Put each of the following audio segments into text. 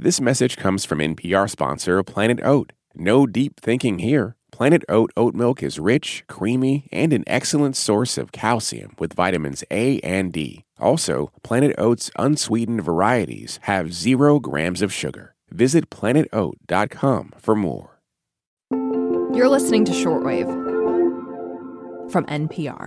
This message comes from NPR sponsor Planet Oat. No deep thinking here. Planet Oat oat milk is rich, creamy, and an excellent source of calcium with vitamins A and D. Also, Planet Oat's unsweetened varieties have 0 grams of sugar. Visit planetoat.com for more. You're listening to Shortwave from NPR.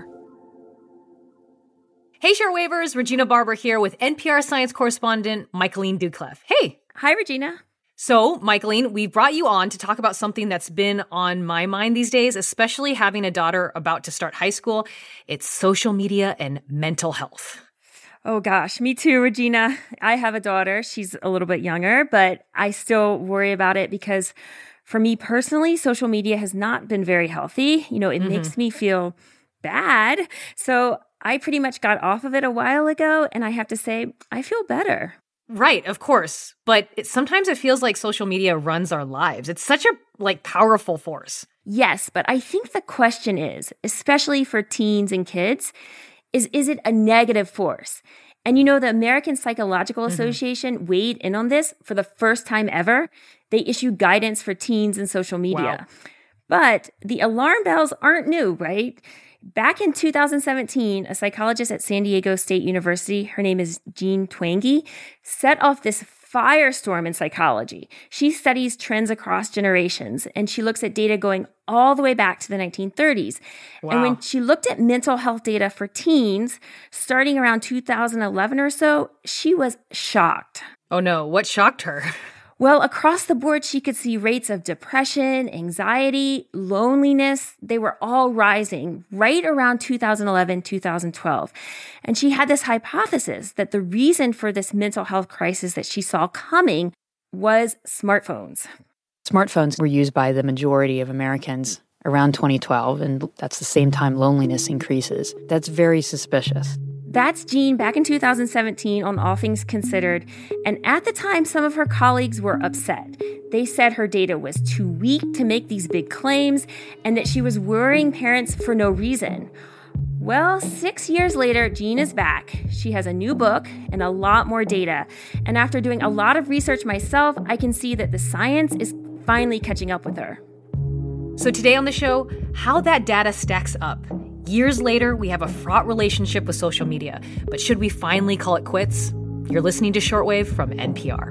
Hey, Shortwavers, Regina Barber here with NPR science correspondent Michaeline Doucleff. Hey. Hi, Regina. So, Michaeline, we brought you on to talk about something that's been on my mind these days, especially having a daughter about to start high school. It's social media and mental health. Oh, gosh. Me too, Regina. I have a daughter. She's a little bit younger, but I still worry about it because for me personally, social media has not been very healthy. It makes me feel bad. So I pretty much got off of it a while ago, and I have to say, I feel better. Right, of course. But sometimes it feels like social media runs our lives. It's such a powerful force. Yes, but I think the question is, especially for teens and kids, is it a negative force? And the American Psychological Association weighed in on this for the first time ever. They issued guidance for teens and social media. Wow. But the alarm bells aren't new, right? Back in 2017, a psychologist at San Diego State University, her name is Jean Twenge, set off this firestorm in psychology. She studies trends across generations, and she looks at data going all the way back to the 1930s. Wow. And when she looked at mental health data for teens, starting around 2011 or so, she was shocked. Oh no, what shocked her? Well, across the board, she could see rates of depression, anxiety, loneliness. They were all rising right around 2011, 2012. And she had this hypothesis that the reason for this mental health crisis that she saw coming was smartphones. Smartphones were used by the majority of Americans around 2012, and that's the same time loneliness increases. That's very suspicious. That's Jean back in 2017 on All Things Considered, and at the time, some of her colleagues were upset. They said her data was too weak to make these big claims, and that she was worrying parents for no reason. Well, 6 years later, Jean is back. She has a new book and a lot more data, and after doing a lot of research myself, I can see that the science is finally catching up with her. So today on the show, how that data stacks up. Years later, we have a fraught relationship with social media. But should we finally call it quits? You're listening to Shortwave from NPR.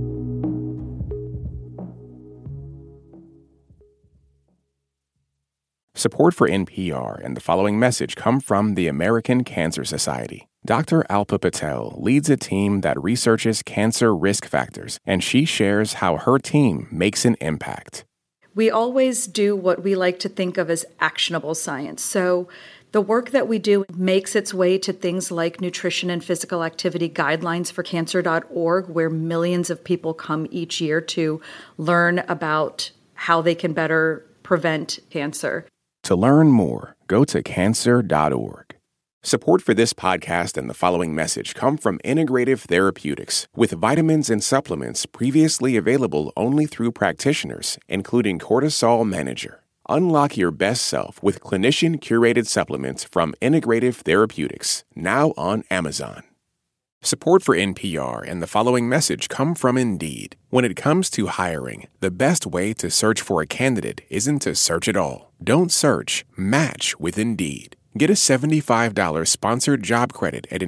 Support for NPR and the following message come from the American Cancer Society. Dr. Alpa Patel leads a team that researches cancer risk factors, and she shares how her team makes an impact. We always do what we like to think of as actionable science. So the work that we do makes its way to things like nutrition and physical activity guidelines for cancer.org, where millions of people come each year to learn about how they can better prevent cancer. To learn more, go to cancer.org. Support for this podcast and the following message come from Integrative Therapeutics, with vitamins and supplements previously available only through practitioners, including Cortisol Manager. Unlock your best self with clinician-curated supplements from Integrative Therapeutics, now on Amazon. Support for NPR and the following message come from Indeed. When it comes to hiring, the best way to search for a candidate isn't to search at all. Don't search, match with Indeed. Get a $75 sponsored job credit at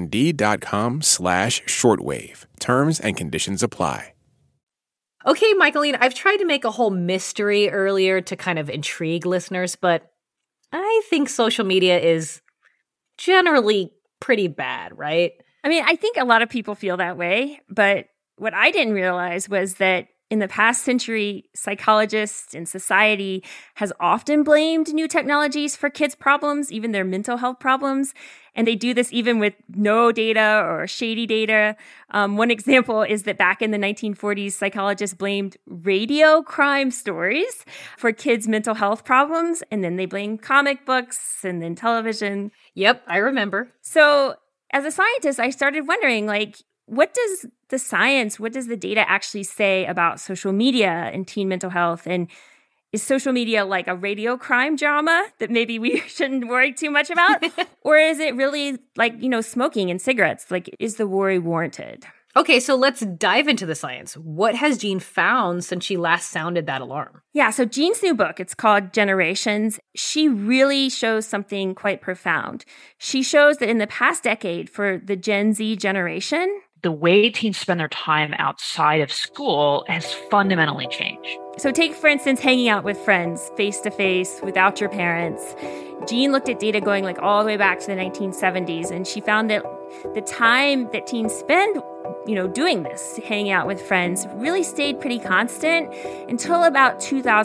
Indeed.com/shortwave. Terms and conditions apply. Okay, Michaeline, I've tried to make a whole mystery earlier to kind of intrigue listeners, but I think social media is generally pretty bad, right? I mean, I think a lot of people feel that way, but what I didn't realize was that in the past century, psychologists and society has often blamed new technologies for kids' problems, even their mental health problems. And they do this even with no data or shady data. One example is that back in the 1940s, psychologists blamed radio crime stories for kids' mental health problems. And then they blamed comic books and then television. Yep, I remember. So as a scientist, I started wondering, what does the science, what does the data actually say about social media and teen mental health? And is social media like a radio crime drama that maybe we shouldn't worry too much about? Or is it really like, smoking and cigarettes? Is the worry warranted? Okay, so let's dive into the science. What has Jean found since she last sounded that alarm? Yeah, so Jean's new book, it's called Generations. She really shows something quite profound. She shows that in the past decade, for the Gen Z generation, the way teens spend their time outside of school has fundamentally changed. So take, for instance, hanging out with friends face-to-face without your parents. Jean looked at data going all the way back to the 1970s, and she found that the time that teens spend doing this, hanging out with friends, really stayed pretty constant until about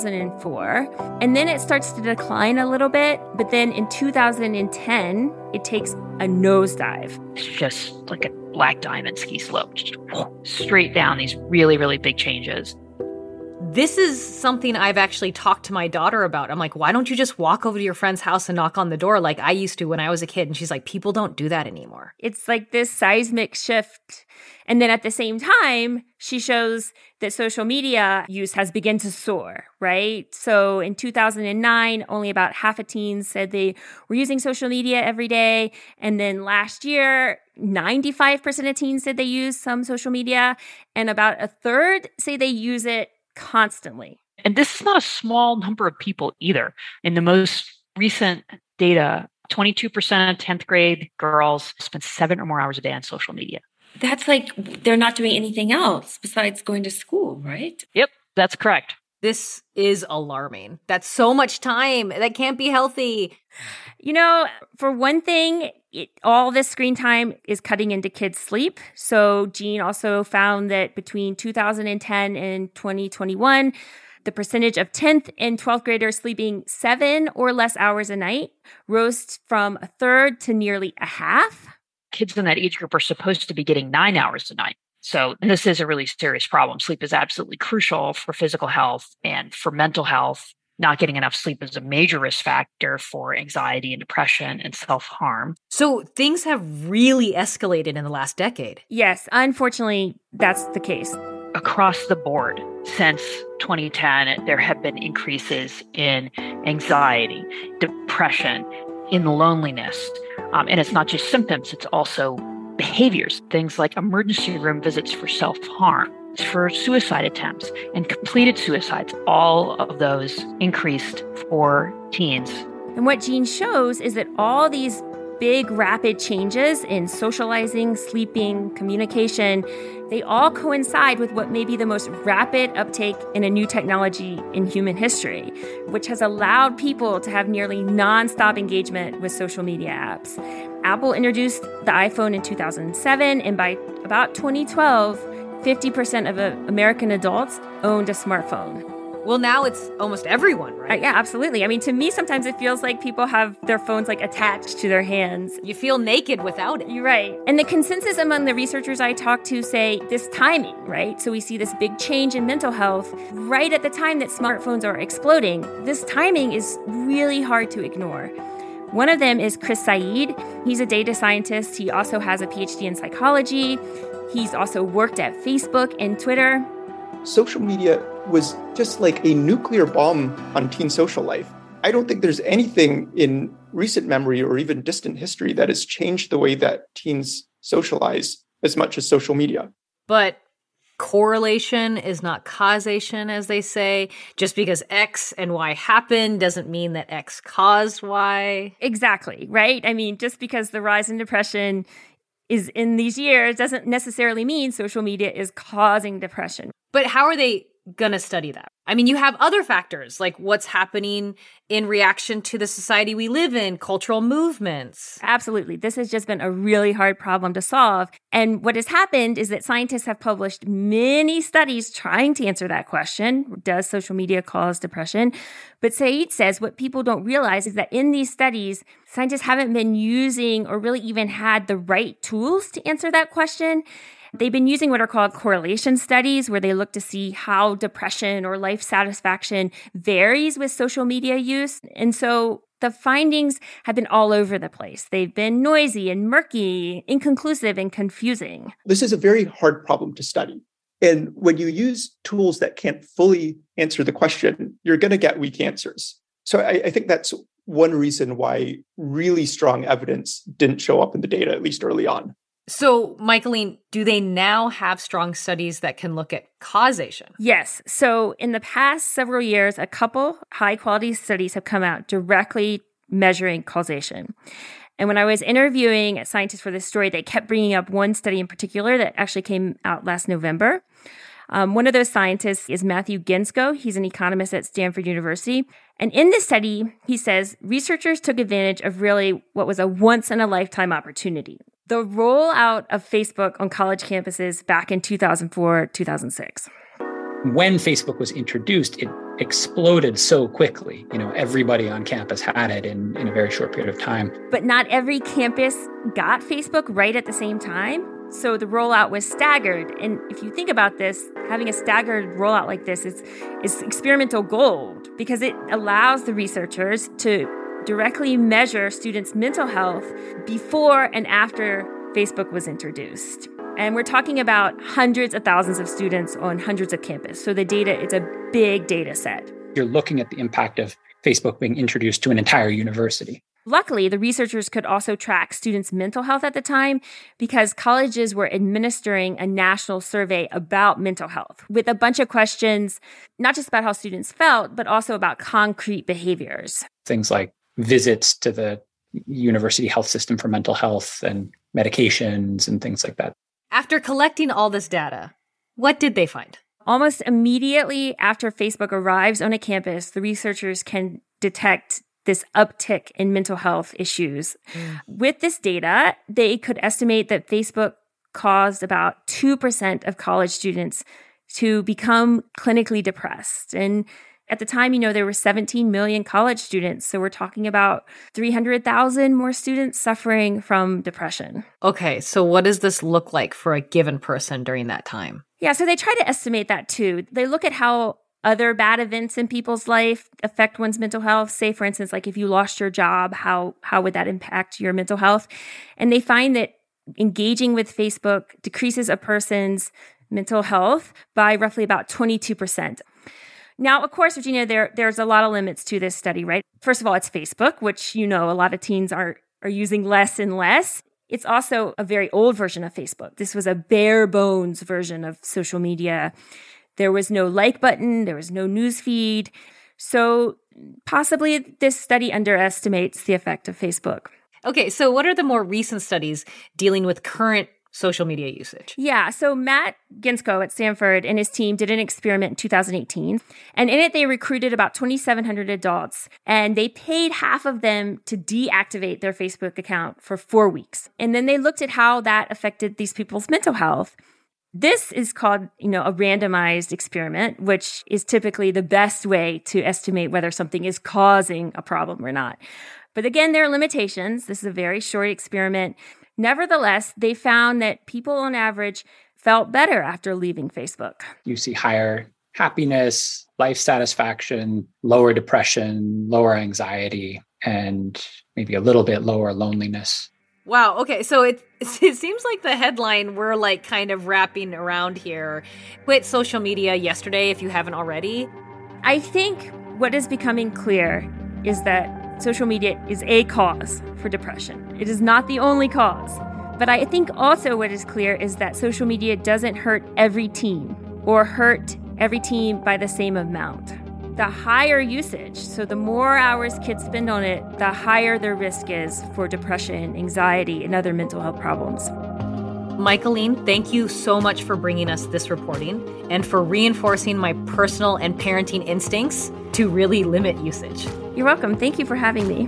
2004. And then it starts to decline a little bit. But then in 2010, it takes a nosedive. It's just like a black diamond ski slope, just straight down, these really, really big changes. This is something I've actually talked to my daughter about. I'm like, why don't you just walk over to your friend's house and knock on the door like I used to when I was a kid? And she's like, people don't do that anymore. It's like this seismic shift. And then at the same time, she shows that social media use has begun to soar, right? So in 2009, only about half of teens said they were using social media every day. And then last year, 95% of teens said they use some social media. And about a third say they use it constantly. And this is not a small number of people either. In the most recent data, 22% of 10th grade girls spend 7 or more hours a day on social media. That's like they're not doing anything else besides going to school, right? Yep, that's correct. This is alarming. That's so much time. That can't be healthy. For one thing, all this screen time is cutting into kids' sleep. So Jean also found that between 2010 and 2021, the percentage of 10th and 12th graders sleeping 7 or less hours a night rose from a third to nearly a half. Kids in that age group are supposed to be getting 9 hours a night. So this is a really serious problem. Sleep is absolutely crucial for physical health and for mental health. Not getting enough sleep is a major risk factor for anxiety and depression and self-harm. So things have really escalated in the last decade. Yes, unfortunately, that's the case. Across the board, since 2010, there have been increases in anxiety, depression, in loneliness. And it's not just symptoms, it's also behaviors, things like emergency room visits for self-harm, for suicide attempts, and completed suicides. All of those increased for teens. And what Jean shows is that all these big, rapid changes in socializing, sleeping, communication, they all coincide with what may be the most rapid uptake in a new technology in human history, which has allowed people to have nearly nonstop engagement with social media apps. Apple introduced the iPhone in 2007, and by about 2012, 50% of American adults owned a smartphone. Well, now it's almost everyone, right? Yeah, absolutely. I mean, to me, sometimes it feels like people have their phones attached to their hands. You feel naked without it. You're right. And the consensus among the researchers I talked to say this timing, right? So we see this big change in mental health right at the time that smartphones are exploding. This timing is really hard to ignore. One of them is Chris Said. He's a data scientist. He also has a PhD in psychology. He's also worked at Facebook and Twitter. Social media was just like a nuclear bomb on teen social life. I don't think there's anything in recent memory or even distant history that has changed the way that teens socialize as much as social media. But correlation is not causation, as they say. Just because X and Y happened doesn't mean that X caused Y. Exactly, right? I mean, just because the rise in depression is in these years doesn't necessarily mean social media is causing depression. But how are they going to study that? I mean, you have other factors like what's happening in reaction to the society we live in, cultural movements. Absolutely. This has just been a really hard problem to solve. And what has happened is that scientists have published many studies trying to answer that question. Does social media cause depression? But Said says what people don't realize is that in these studies, scientists haven't been using or really even had the right tools to answer that question. They've been using what are called correlation studies, where they look to see how depression or life satisfaction varies with social media use. And so the findings have been all over the place. They've been noisy and murky, inconclusive and confusing. This is a very hard problem to study. And when you use tools that can't fully answer the question, you're going to get weak answers. So I think that's one reason why really strong evidence didn't show up in the data, at least early on. So, Michaeline, do they now have strong studies that can look at causation? Yes. So in the past several years, a couple high-quality studies have come out directly measuring causation. And when I was interviewing scientists for this story, they kept bringing up one study in particular that actually came out last November. One of those scientists is Matthew Gentzkow. He's an economist at Stanford University. And in this study, he says researchers took advantage of really what was a once-in-a-lifetime opportunity. The rollout of Facebook on college campuses back in 2004, 2006. When Facebook was introduced, it exploded so quickly. Everybody on campus had it in a very short period of time. But not every campus got Facebook right at the same time. So the rollout was staggered. And if you think about this, having a staggered rollout like this is experimental gold because it allows the researchers to directly measure students' mental health before and after Facebook was introduced. And we're talking about hundreds of thousands of students on hundreds of campuses. So the data, it's a big data set. You're looking at the impact of Facebook being introduced to an entire university. Luckily, the researchers could also track students' mental health at the time because colleges were administering a national survey about mental health with a bunch of questions, not just about how students felt, but also about concrete behaviors. Things like visits to the university health system for mental health and medications and things like that. After collecting all this data, what did they find? Almost immediately after Facebook arrives on a campus, the researchers can detect this uptick in mental health issues. With this data, they could estimate that Facebook caused about 2% of college students to become clinically depressed. And at the time, there were 17 million college students. So we're talking about 300,000 more students suffering from depression. Okay, so what does this look like for a given person during that time? Yeah, so they try to estimate that too. They look at how other bad events in people's life affect one's mental health. Say, for instance, like if you lost your job, how would that impact your mental health? And they find that engaging with Facebook decreases a person's mental health by roughly about 22%. Now, of course, Virginia, there's a lot of limits to this study, right? First of all, it's Facebook, which, a lot of teens are using less and less. It's also a very old version of Facebook. This was a bare bones version of social media. There was no like button. There was no news feed. So possibly this study underestimates the effect of Facebook. Okay, so what are the more recent studies dealing with current social media usage? Yeah, so Matt Gentzkow at Stanford and his team did an experiment in 2018. And in it, they recruited about 2,700 adults. And they paid half of them to deactivate their Facebook account for 4 weeks. And then they looked at how that affected these people's mental health. This is called, a randomized experiment, which is typically the best way to estimate whether something is causing a problem or not. But again, there are limitations. This is a very short experiment. Nevertheless, they found that people on average felt better after leaving Facebook. You see higher happiness, life satisfaction, lower depression, lower anxiety, and maybe a little bit lower loneliness. Wow. Okay. So it seems like the headline we're kind of wrapping around here. Quit social media yesterday if you haven't already. I think what is becoming clear is that social media is a cause for depression. It is not the only cause. But I think also what is clear is that social media doesn't hurt every teen or hurt every teen by the same amount. The higher usage, so the more hours kids spend on it, the higher their risk is for depression, anxiety, and other mental health problems. Michaeline, thank you so much for bringing us this reporting and for reinforcing my personal and parenting instincts to really limit usage. You're welcome. Thank you for having me.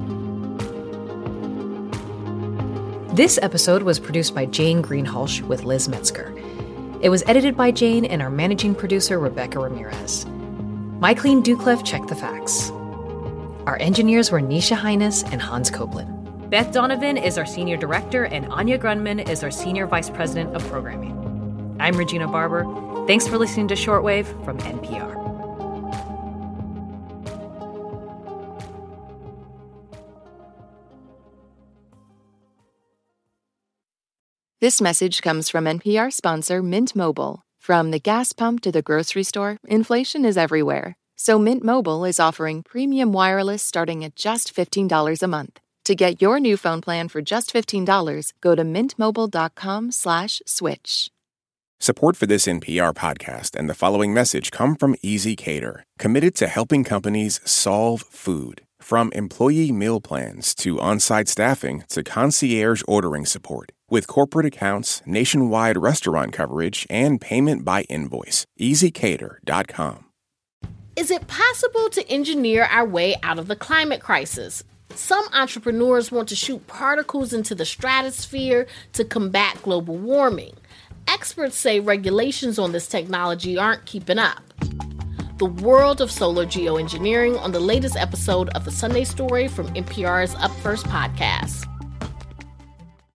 This episode was produced by Jane Greenhalgh with Liz Metzger. It was edited by Jane and our managing producer, Rebecca Ramirez. Michaeline Ducliffe checked the facts. Our engineers were Nisha Hines and Hans Copeland. Beth Donovan is our senior director, and Anya Grunman is our senior vice president of programming. I'm Regina Barber. Thanks for listening to Shortwave from NPR. This message comes from NPR sponsor Mint Mobile. From the gas pump to the grocery store, inflation is everywhere. So Mint Mobile is offering premium wireless starting at just $15 a month. To get your new phone plan for just $15, go to mintmobile.com/switch. Support for this NPR podcast and the following message come from Easy Cater, committed to helping companies solve food. From employee meal plans to on-site staffing to concierge ordering support. With corporate accounts, nationwide restaurant coverage, and payment by invoice. EasyCater.com. Is it possible to engineer our way out of the climate crisis? Some entrepreneurs want to shoot particles into the stratosphere to combat global warming. Experts say regulations on this technology aren't keeping up. The world of solar geoengineering on the latest episode of The Sunday Story from NPR's Up First podcast.